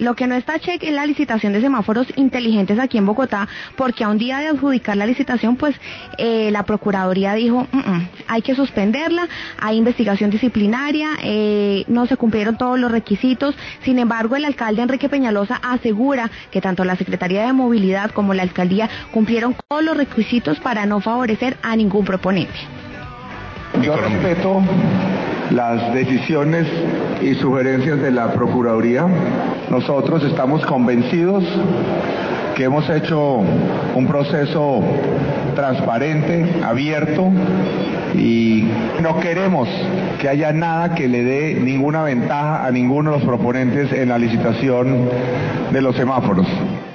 Lo que no está check es la licitación de semáforos inteligentes aquí en Bogotá, porque a un día de adjudicar la licitación, pues la Procuraduría dijo, hay que suspenderla, hay investigación disciplinaria, no se cumplieron todos los requisitos. Sin embargo, el alcalde Enrique Peñalosa asegura que tanto la Secretaría de Movilidad como la alcaldía cumplieron todos los requisitos para no favorecer a ningún proponente. Yo respeto las decisiones y sugerencias de la Procuraduría. Nosotros estamos convencidos que hemos hecho un proceso transparente, abierto, y no queremos que haya nada que le dé ninguna ventaja a ninguno de los proponentes en la licitación de los semáforos.